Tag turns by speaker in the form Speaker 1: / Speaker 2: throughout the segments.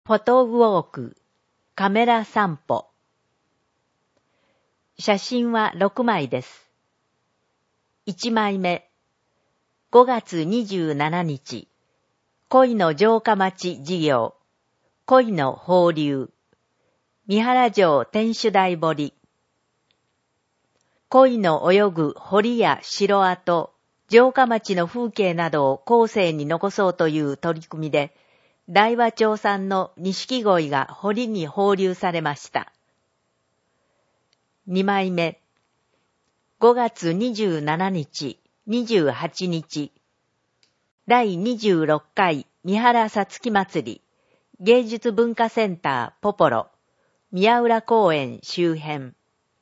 Speaker 1: フォトウォーク、カメラ散歩。写真は6枚です。1枚目、5月27日、恋の城下町事業、恋の放流、三原城天守台堀。恋の泳ぐ堀や城跡、城下町の風景などを後世に残そうという取り組みで、大和町産の錦鯉が堀に放流されました。2枚目、5月27日、28日、第26回三原さつき祭り、芸術文化センターポポロ、宮浦公園周辺。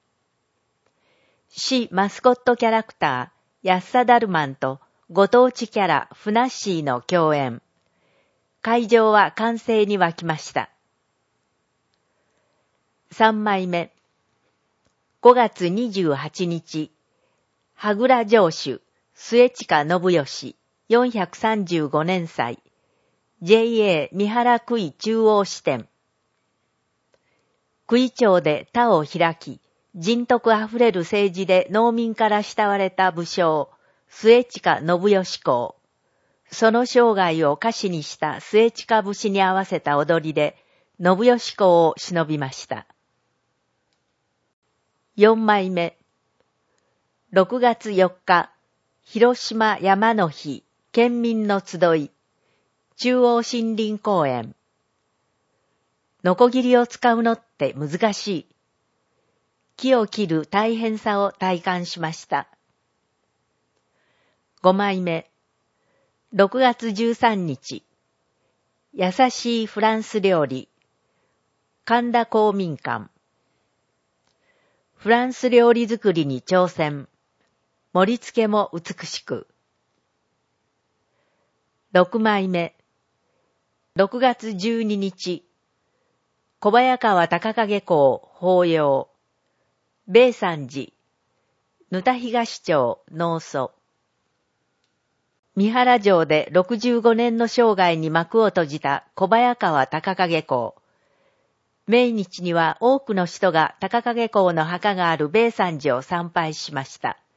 Speaker 1: 市マスコットキャラクター、ヤッサダルマンとご当地キャラ、フナッシーの共演。会場は歓声に沸きました。3枚目、5月28日、羽倉城主、末近信義、435年祭、JA 三原区井中央支店。区井町で田を開き、人徳あふれる政治で農民から慕われた武将、末近信義公。その生涯を歌詞にした末近節に合わせた踊りで、信義公を偲びました。4枚目、6月4日、広島山の日、県民の集い、中央森林公園。ノコギリを使うのって難しい。木を切る大変さを体感しました。5枚目、6月13日、優しいフランス料理、神田公民館。フランス料理作りに挑戦。盛り付けも美しく。6枚目、6月12日、小早川高景公法要。米山寺、沼田東町農村。三原城で65年の生涯に幕を閉じた小早川高景公。命日には多くの人が高景公の墓がある米山寺を参拝しました。